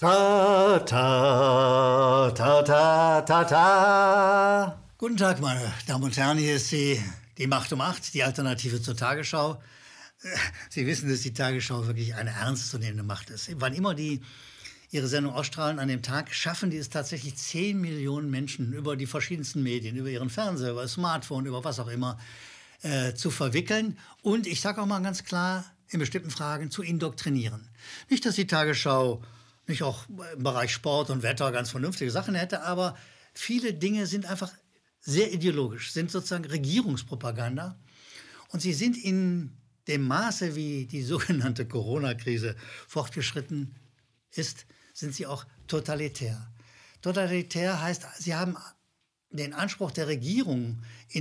Ta, ta, ta, ta, ta, ta. Guten Tag, meine Damen und Herren, hier ist die Macht um 8, die Alternative zur Tagesschau. Sie wissen, dass die Tagesschau wirklich eine ernstzunehmende Macht ist. Wann immer die ihre Sendung ausstrahlen an dem Tag, schaffen die es tatsächlich 10 Millionen Menschen über die verschiedensten Medien, über ihren Fernseher, über Smartphone, über was auch immer, zu verwickeln und, ich sage auch mal ganz klar, in bestimmten Fragen zu indoktrinieren. Nicht, dass die Tagesschau nicht auch im Bereich Sport und Wetter ganz vernünftige Sachen hätte, aber viele Dinge sind einfach sehr ideologisch, sind sozusagen Regierungspropaganda. Und sie sind in dem Maße, wie die sogenannte Corona-Krise fortgeschritten ist, sind sie auch totalitär. Totalitär heißt, sie haben den Anspruch der Regierung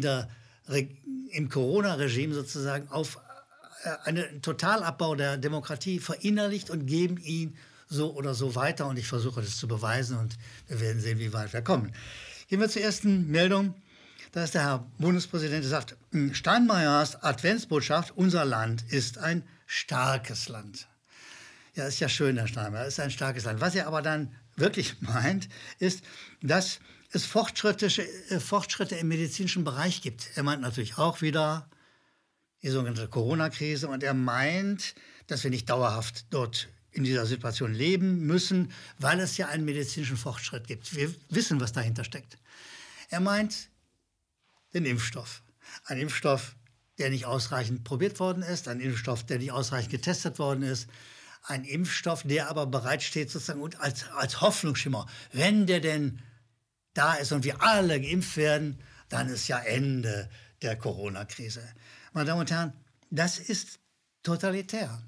im Corona-Regime sozusagen auf einen Totalabbau der Demokratie verinnerlicht und geben ihn so oder so weiter. Und ich versuche das zu beweisen und wir werden sehen, wie weit wir kommen. Gehen wir zur ersten Meldung. Da ist der Herr Bundespräsident, der sagt, Steinmeiers Adventsbotschaft, unser Land ist ein starkes Land. Ja, ist ja schön, Herr Steinmeier, ist ein starkes Land. Was er aber dann wirklich meint, ist, dass es Fortschritte im medizinischen Bereich gibt. Er meint natürlich auch wieder die sogenannte Corona-Krise und er meint, dass wir nicht dauerhaft dort in dieser Situation leben müssen, weil es ja einen medizinischen Fortschritt gibt. Wir wissen, was dahinter steckt. Er meint den Impfstoff. Ein Impfstoff, der nicht ausreichend probiert worden ist, ein Impfstoff, der nicht ausreichend getestet worden ist, ein Impfstoff, der aber bereitsteht sozusagen und als Hoffnungsschimmer. Wenn der denn da ist und wir alle geimpft werden, dann ist ja Ende der Corona-Krise. Meine Damen und Herren, das ist totalitär.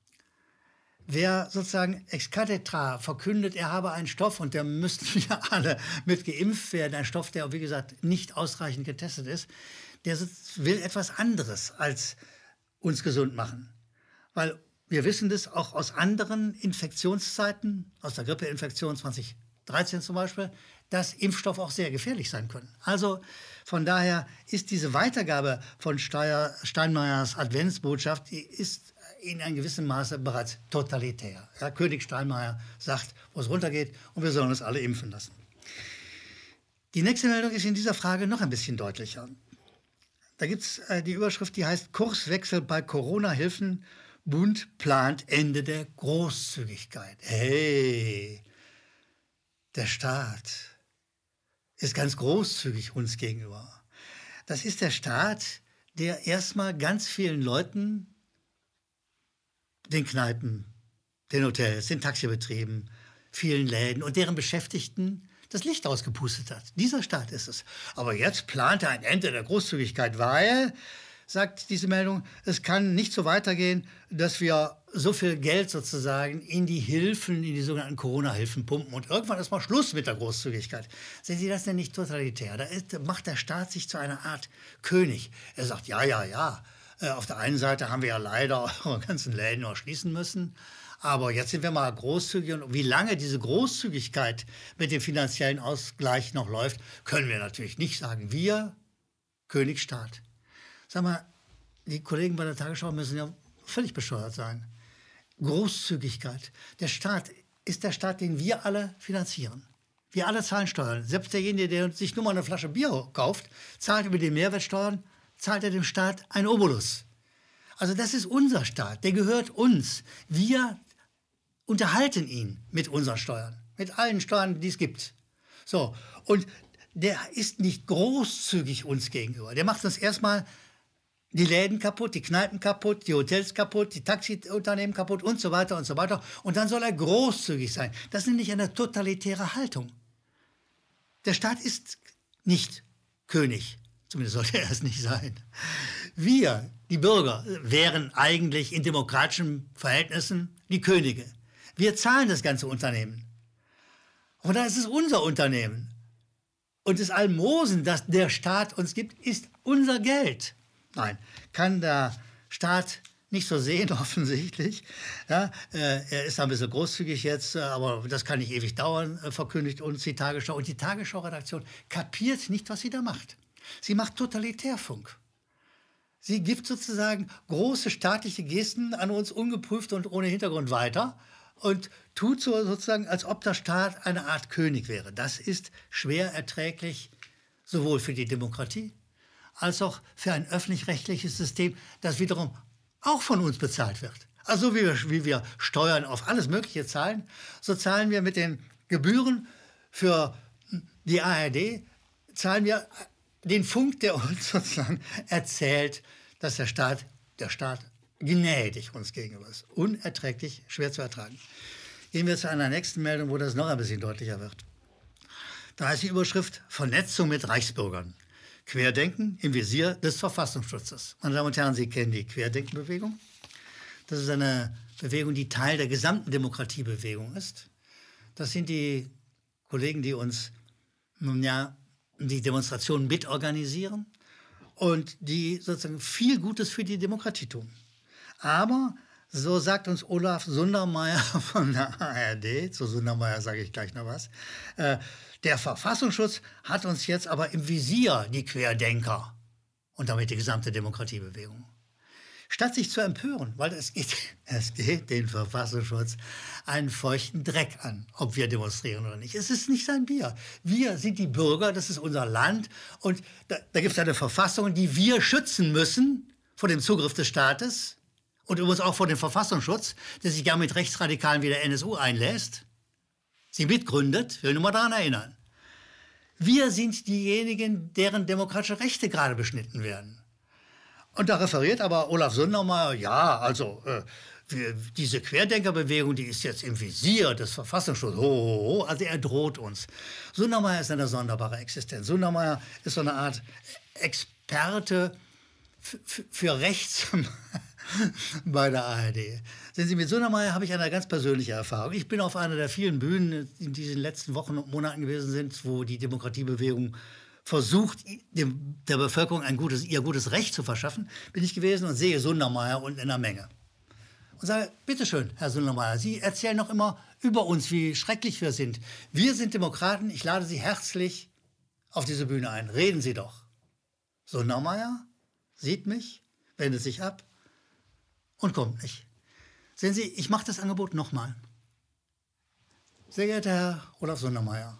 Wer sozusagen ex cathedra verkündet, er habe einen Stoff und der müssten wir alle mit geimpft werden, ein Stoff, der, wie gesagt, nicht ausreichend getestet ist, der will etwas anderes als uns gesund machen. Weil wir wissen das auch aus anderen Infektionszeiten, aus der Grippeinfektion 2013 zum Beispiel, dass Impfstoffe auch sehr gefährlich sein können. Also von daher ist diese Weitergabe von Steinmeiers Adventsbotschaft, die ist in einem gewissen Maße bereits totalitär. Ja, König Steinmeier sagt, wo es runtergeht und wir sollen uns alle impfen lassen. Die nächste Meldung ist in dieser Frage noch ein bisschen deutlicher. Da gibt es die Überschrift, die heißt Kurswechsel bei Corona-Hilfen. Bund plant Ende der Großzügigkeit. Hey, der Staat ist ganz großzügig uns gegenüber. Das ist der Staat, der erstmal ganz vielen Leuten, den Kneipen, den Hotels, den Taxibetrieben, vielen Läden und deren Beschäftigten das Licht ausgepustet hat. Dieser Staat ist es. Aber jetzt plant er ein Ende der Großzügigkeit, weil, sagt diese Meldung, es kann nicht so weitergehen, dass wir so viel Geld sozusagen in die Hilfen, in die sogenannten Corona-Hilfen pumpen und irgendwann ist mal Schluss mit der Großzügigkeit. Sehen Sie das denn nicht totalitär? Da macht der Staat sich zu einer Art König. Er sagt, ja. Auf der einen Seite haben wir ja leider eure ganzen Läden noch schließen müssen, aber jetzt sind wir mal großzügig und wie lange diese Großzügigkeit mit dem finanziellen Ausgleich noch läuft, können wir natürlich nicht sagen. Wir, König Staat. Sag mal, die Kollegen bei der Tagesschau müssen ja völlig bescheuert sein. Großzügigkeit. Der Staat ist der Staat, den wir alle finanzieren. Wir alle zahlen Steuern. Selbst derjenige, der sich nur mal eine Flasche Bier kauft, zahlt über die Mehrwertsteuern, zahlt er dem Staat einen Obolus. Also das ist unser Staat, der gehört uns. Wir unterhalten ihn mit unseren Steuern, mit allen Steuern, die es gibt. So, und der ist nicht großzügig uns gegenüber. Der macht uns erstmal die Läden kaputt, die Kneipen kaputt, die Hotels kaputt, die Taxiunternehmen kaputt und so weiter und so weiter. Und dann soll er großzügig sein. Das nenne ich eine totalitäre Haltung. Der Staat ist nicht König. Zumindest sollte er es nicht sein. Wir, die Bürger, wären eigentlich in demokratischen Verhältnissen die Könige. Wir zahlen das ganze Unternehmen. Und dann ist es unser Unternehmen. Und das Almosen, das der Staat uns gibt, ist unser Geld. Nein, kann der Staat nicht so sehen, offensichtlich. Ja, er ist ein bisschen großzügig jetzt, aber das kann nicht ewig dauern, verkündigt uns die Tagesschau. Und die Tagesschau-Redaktion kapiert nicht, was sie da macht. Sie macht Totalitärfunk. Sie gibt sozusagen große staatliche Gesten an uns ungeprüft und ohne Hintergrund weiter und tut so sozusagen, als ob der Staat eine Art König wäre. Das ist schwer erträglich, sowohl für die Demokratie als auch für ein öffentlich-rechtliches System, das wiederum auch von uns bezahlt wird. Also wie wir Steuern auf alles Mögliche zahlen, so zahlen wir mit den Gebühren für die ARD, zahlen wir den Funk, der uns sozusagen erzählt, dass der Staat gnädig uns gegenüber ist. Unerträglich, schwer zu ertragen. Gehen wir zu einer nächsten Meldung, wo das noch ein bisschen deutlicher wird. Da ist die Überschrift Vernetzung mit Reichsbürgern. Querdenken im Visier des Verfassungsschutzes. Meine Damen und Herren, Sie kennen die Querdenkenbewegung. Das ist eine Bewegung, die Teil der gesamten Demokratiebewegung ist. Das sind die Kollegen, die uns nun ja die Demonstrationen mitorganisieren und die sozusagen viel Gutes für die Demokratie tun. Aber, so sagt uns Olaf Sundermeier von der ARD, zu Sundermeier sage ich gleich noch was, der Verfassungsschutz hat uns jetzt aber im Visier, die Querdenker, und damit die gesamte Demokratiebewegung. Statt sich zu empören, weil es geht den Verfassungsschutz einen feuchten Dreck an, ob wir demonstrieren oder nicht. Es ist nicht sein Bier. Wir sind die Bürger, das ist unser Land und da gibt es eine Verfassung, die wir schützen müssen vor dem Zugriff des Staates und übrigens auch vor dem Verfassungsschutz, der sich ja mit Rechtsradikalen wie der NSU einlässt, sie mitgründet, will nur mal daran erinnern. Wir sind diejenigen, deren demokratische Rechte gerade beschnitten werden. Und da referiert aber Olaf Sundermeier, ja, also diese Querdenkerbewegung, die ist jetzt im Visier des Verfassungsschutzes. Also er droht uns. Sundermeier ist eine sonderbare Existenz. Sundermeier ist so eine Art Experte für Rechts bei der ARD. Sehen Sie, mit Sundermeier habe ich eine ganz persönliche Erfahrung. Ich bin auf einer der vielen Bühnen in diesen letzten Wochen und Monaten gewesen sind, wo die Demokratiebewegung versucht, der Bevölkerung ihr gutes Recht zu verschaffen, bin ich gewesen und sehe Sundermeier unten in der Menge. Und sage, bitteschön, Herr Sundermeier, Sie erzählen noch immer über uns, wie schrecklich wir sind. Wir sind Demokraten, ich lade Sie herzlich auf diese Bühne ein. Reden Sie doch. Sundermeier sieht mich, wendet sich ab und kommt nicht. Sehen Sie, ich mache das Angebot nochmal. Sehr geehrter Herr Olaf Sundermeier,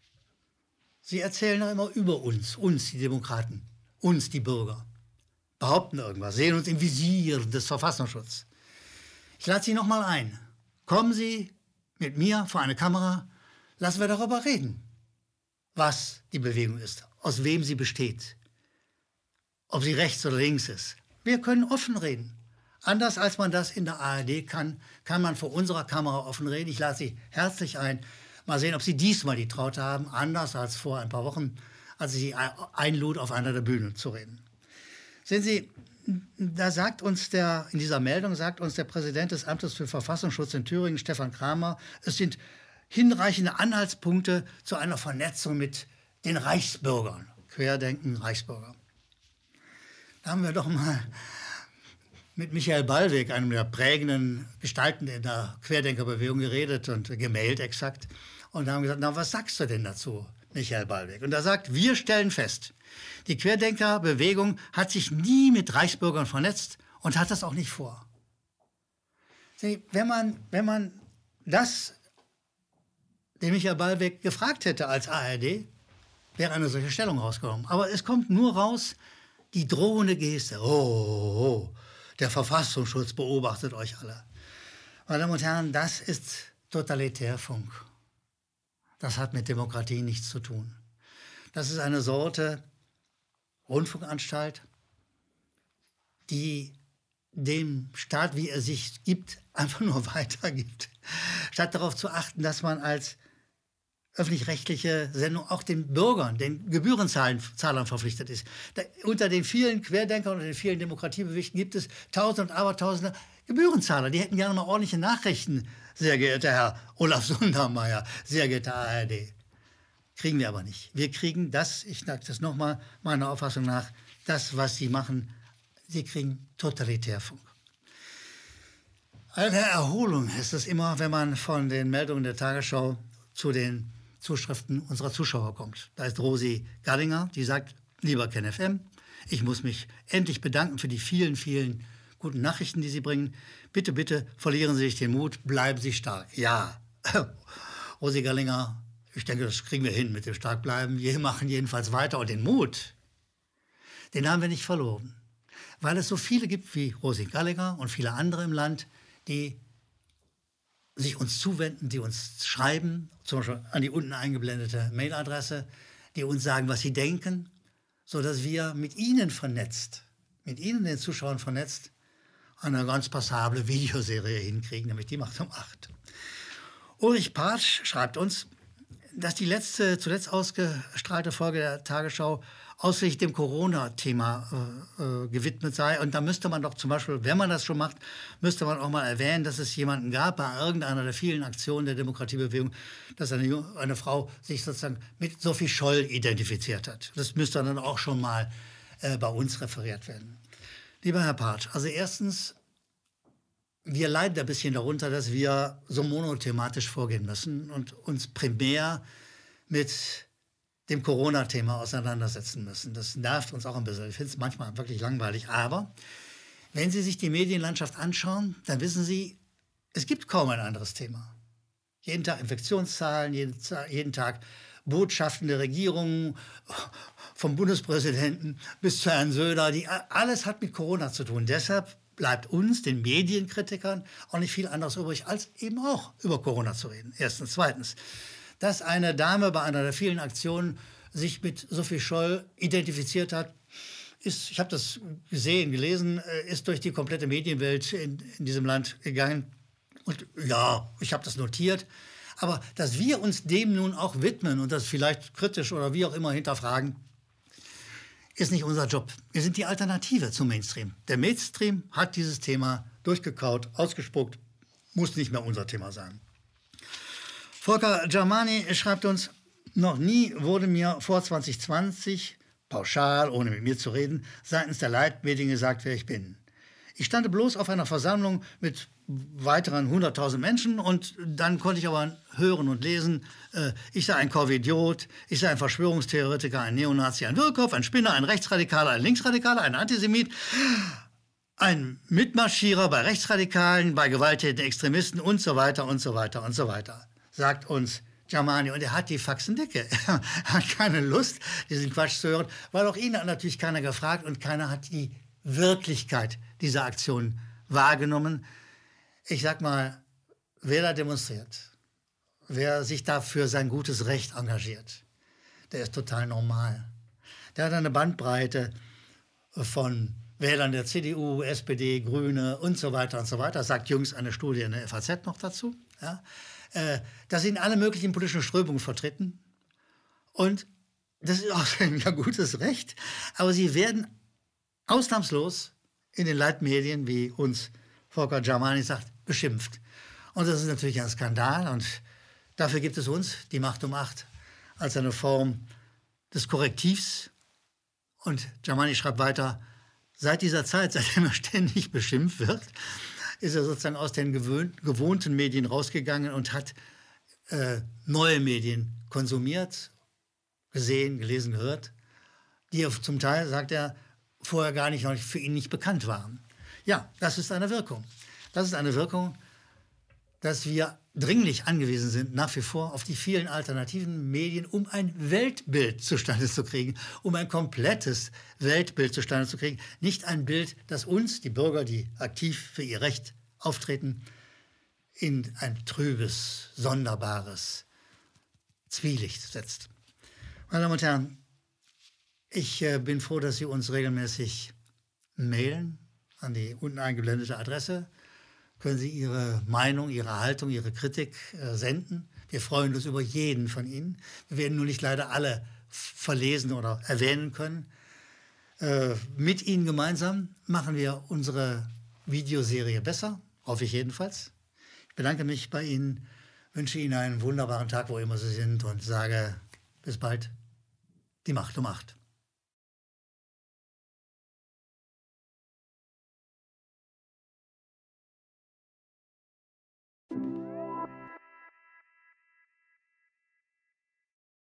Sie erzählen doch immer über uns die Demokraten, uns die Bürger, behaupten irgendwas, sehen uns im Visier des Verfassungsschutzes. Ich lade Sie nochmal ein. Kommen Sie mit mir vor eine Kamera, lassen wir darüber reden, was die Bewegung ist, aus wem sie besteht, ob sie rechts oder links ist. Wir können offen reden. Anders als man das in der ARD kann man vor unserer Kamera offen reden. Ich lade Sie herzlich ein. Mal sehen, ob Sie diesmal die Traute haben, anders als vor ein paar Wochen, als ich Sie einlud, auf einer der Bühnen zu reden. Sehen Sie, da sagt uns in dieser Meldung sagt uns der Präsident des Amtes für Verfassungsschutz in Thüringen, Stefan Kramer, es sind hinreichende Anhaltspunkte zu einer Vernetzung mit den Reichsbürgern. Querdenken, Reichsbürger. Da haben wir doch mal mit Michael Ballweg, einem der prägenden Gestalten in der Querdenkerbewegung, geredet und gemailt exakt. Und da haben wir gesagt, na, was sagst du denn dazu, Michael Ballweg? Und er sagt, wir stellen fest, die Querdenkerbewegung hat sich nie mit Reichsbürgern vernetzt und hat das auch nicht vor. Sie, wenn man das den Michael Ballweg gefragt hätte als ARD, wäre eine solche Stellung rausgekommen. Aber es kommt nur raus, die drohende Geste. Oh, der Verfassungsschutz beobachtet euch alle. Meine Damen und Herren, das ist Totalitärfunk. Das hat mit Demokratie nichts zu tun. Das ist eine Sorte Rundfunkanstalt, die dem Staat, wie er sich gibt, einfach nur weitergibt. Statt darauf zu achten, dass man als öffentlich-rechtliche Sendung auch den Bürgern, den Gebührenzahlern verpflichtet ist. Unter den vielen Querdenkern und den vielen Demokratiebewegten gibt es Tausende und Abertausende Gebührenzahler. Die hätten gerne mal ordentliche Nachrichten, sehr geehrter Herr Olaf Sundermeier, sehr geehrter ARD. Kriegen wir aber nicht. Wir kriegen das, ich sage das nochmal, meiner Auffassung nach, das, was sie machen, sie kriegen Totalitärfunk. Eine Erholung ist es immer, wenn man von den Meldungen der Tagesschau zu den Zuschriften unserer Zuschauer kommt. Da ist Rosi Gallinger, die sagt, lieber KenFM, ich muss mich endlich bedanken für die vielen, vielen guten Nachrichten, die Sie bringen. Bitte, bitte verlieren Sie nicht den Mut, bleiben Sie stark. Ja, Rosi Gallinger, ich denke, das kriegen wir hin mit dem Starkbleiben. Wir machen jedenfalls weiter und den Mut, den haben wir nicht verloren. Weil es so viele gibt wie Rosi Gallinger und viele andere im Land, die sich uns zuwenden, die uns schreiben, zum Beispiel an die unten eingeblendete Mailadresse, die uns sagen, was sie denken, sodass wir mit ihnen vernetzt, mit ihnen, den Zuschauern vernetzt, eine ganz passable Videoserie hinkriegen, nämlich die Macht um 8. Ulrich Partsch schreibt uns, dass die zuletzt ausgestrahlte Folge der Tagesschau ausschließlich dem Corona-Thema gewidmet sei. Und da müsste man doch zum Beispiel, wenn man das schon macht, müsste man auch mal erwähnen, dass es jemanden gab bei irgendeiner der vielen Aktionen der Demokratiebewegung, dass eine Frau sich sozusagen mit Sophie Scholl identifiziert hat. Das müsste dann auch schon mal bei uns referiert werden. Lieber Herr Partsch, also erstens, wir leiden ein bisschen darunter, dass wir so monothematisch vorgehen müssen und uns primär mit dem Corona-Thema auseinandersetzen müssen. Das nervt uns auch ein bisschen. Ich finde es manchmal wirklich langweilig. Aber wenn Sie sich die Medienlandschaft anschauen, dann wissen Sie, es gibt kaum ein anderes Thema. Jeden Tag Infektionszahlen, jeden Tag Botschaften der Regierung, vom Bundespräsidenten bis zu Herrn Söder. Alles hat mit Corona zu tun. Deshalb bleibt uns, den Medienkritikern, auch nicht viel anderes übrig, als eben auch über Corona zu reden. Erstens. Zweitens, dass eine Dame bei einer der vielen Aktionen sich mit Sophie Scholl identifiziert hat, ich habe das gelesen, ist durch die komplette Medienwelt in diesem Land gegangen. Und ja, ich habe das notiert. Aber dass wir uns dem nun auch widmen und das vielleicht kritisch oder wie auch immer hinterfragen, ist nicht unser Job. Wir sind die Alternative zum Mainstream. Der Mainstream hat dieses Thema durchgekaut, ausgespuckt, muss nicht mehr unser Thema sein. Volker Germani schreibt uns, noch nie wurde mir vor 2020, pauschal, ohne mit mir zu reden, seitens der Leitmedien gesagt, wer ich bin. Ich stand bloß auf einer Versammlung mit weiteren 100.000 Menschen und dann konnte ich aber hören und lesen, ich sei ein Covidiot, ich sei ein Verschwörungstheoretiker, ein Neonazi, ein Wirrkopf, ein Spinner, ein Rechtsradikaler, ein Linksradikaler, ein Antisemit, ein Mitmarschierer bei Rechtsradikalen, bei gewalttätigen Extremisten und so weiter und so weiter und so weiter, sagt uns Germani. Und er hat die Faxen dicke. Er hat keine Lust, diesen Quatsch zu hören, weil auch ihn hat natürlich keiner gefragt und keiner hat die Wirklichkeit dieser Aktion wahrgenommen. Ich sag mal, wer da demonstriert, wer sich da für sein gutes Recht engagiert, der ist total normal. Der hat eine Bandbreite von Wählern der CDU, SPD, Grüne und so weiter und so weiter. Das sagt jüngst eine Studie in der FAZ noch dazu. Ja. Da sind alle möglichen politischen Strömungen vertreten. Und das ist auch ein ja gutes Recht. Aber sie werden ausnahmslos in den Leitmedien, wie uns Volker Germani sagt, beschimpft. Und das ist natürlich ein Skandal. Und dafür gibt es uns, die Macht um 8, als eine Form des Korrektivs. Und Germani schreibt weiter, seit dieser Zeit, seitdem er ständig beschimpft wird, ist er sozusagen aus den gewohnten Medien rausgegangen und hat neue Medien konsumiert, gesehen, gelesen, gehört, die zum Teil, sagt er, vorher gar nicht für ihn nicht bekannt waren. Ja, das ist eine Wirkung. Das ist eine Wirkung, dass wir dringlich angewiesen sind, nach wie vor auf die vielen alternativen Medien, um ein Weltbild zustande zu kriegen, um ein komplettes Weltbild zustande zu kriegen. Nicht ein Bild, das uns, die Bürger, die aktiv für ihr Recht auftreten, in ein trübes, sonderbares Zwielicht setzt. Meine Damen und Herren, ich bin froh, dass Sie uns regelmäßig mailen an die unten eingeblendete Adresse. Können Sie Ihre Meinung, Ihre Haltung, Ihre Kritik senden. Wir freuen uns über jeden von Ihnen. Wir werden nur nicht leider alle verlesen oder erwähnen können. Mit Ihnen gemeinsam machen wir unsere Videoserie besser, hoffe ich jedenfalls. Ich bedanke mich bei Ihnen, wünsche Ihnen einen wunderbaren Tag, wo immer Sie sind und sage bis bald. Die Macht um 8.